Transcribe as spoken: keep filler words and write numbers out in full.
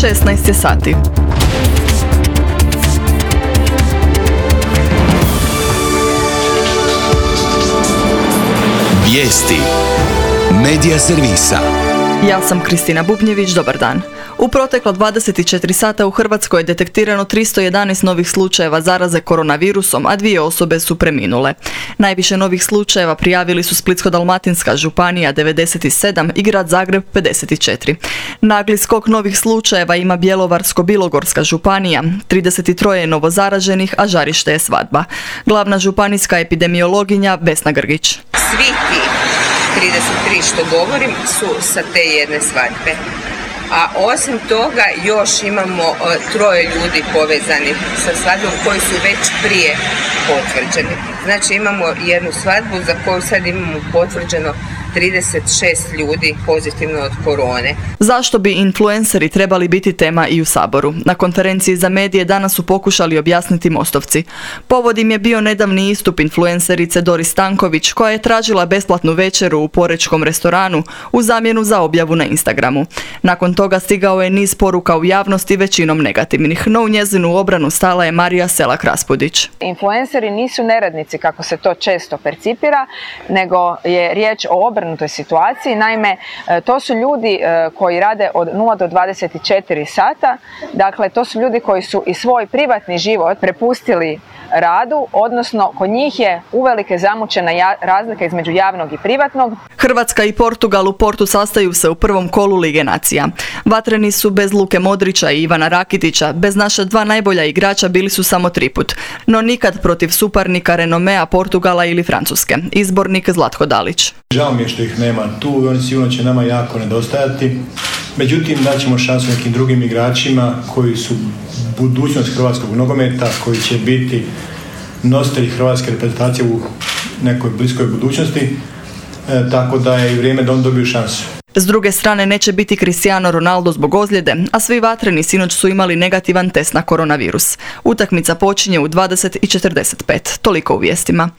šesnaest je sati. Vijesti Medija servisa. Ja sam Kristina Bubnjević, dobar dan. U protekla dvadeset četiri sata u Hrvatskoj je detektirano tristo jedanaest novih slučajeva zaraze koronavirusom, a dvije osobe su preminule. Najviše novih slučajeva prijavili su Splitsko-dalmatinska županija devedeset sedam i grad Zagreb pedeset četiri. Nagli skok novih slučajeva ima Bjelovarsko-bilogorska županija, trideset tri je novozaraženih, a žarište je svadba. Glavna županijska epidemiologinja Vesna Grgić. Svi ti trideset tri što govorim su sa te jedne svadbe. A osim toga još imamo troje ljudi povezanih sa svadbom koji su već prije potvrđeni. Znači imamo jednu svadbu za koju sad imamo potvrđeno trideset šest ljudi pozitivno od korone. Zašto bi influenceri trebali biti tema i u Saboru? Na konferenciji za medije danas su pokušali objasniti Mostovci. Povod im je bio nedavni istup influencerice Doris Stanković, koja je tražila besplatnu večeru u porečkom restoranu u zamjenu za objavu na Instagramu. Nakon toga stigao je niz poruka u javnosti, većinom negativnih, no u njezinu obranu stala je Marija Selak-Raspudić. Influenceri nisu neradnici kako se to često percipira, nego je riječ o obrnutoj situaciji. Naime, to su ljudi koji rade od nula do dvadeset četiri sata, dakle to su ljudi koji su i svoj privatni život prepustili radu, odnosno kod njih je uvelike zamućena razlika između javnog i privatnog. Hrvatska i Portugal u Portu sastaju se u prvom kolu Lige nacija. Vatreni su bez Luke Modrića i Ivana Rakitića, bez naša dva najbolja igrača bili su samo triput, no nikad protiv suparnika renomea Portugala ili Francuske. Izbornik Zlatko Dalić. Žao mi je što ih nema tu, oni sigurno će nama jako nedostajati. Međutim, daćemo šansu nekim drugim igračima koji su budućnost hrvatskog nogometa, koji će biti nositelji hrvatske reprezentacije u nekoj bliskoj budućnosti, e, tako da je i vrijeme da on dobiju šansu. S druge strane neće biti Cristiano Ronaldo zbog ozljede, a svi vatreni sinoć su imali negativan test na koronavirus. Utakmica počinje u dvadeset četrdeset pet. Toliko u vijestima.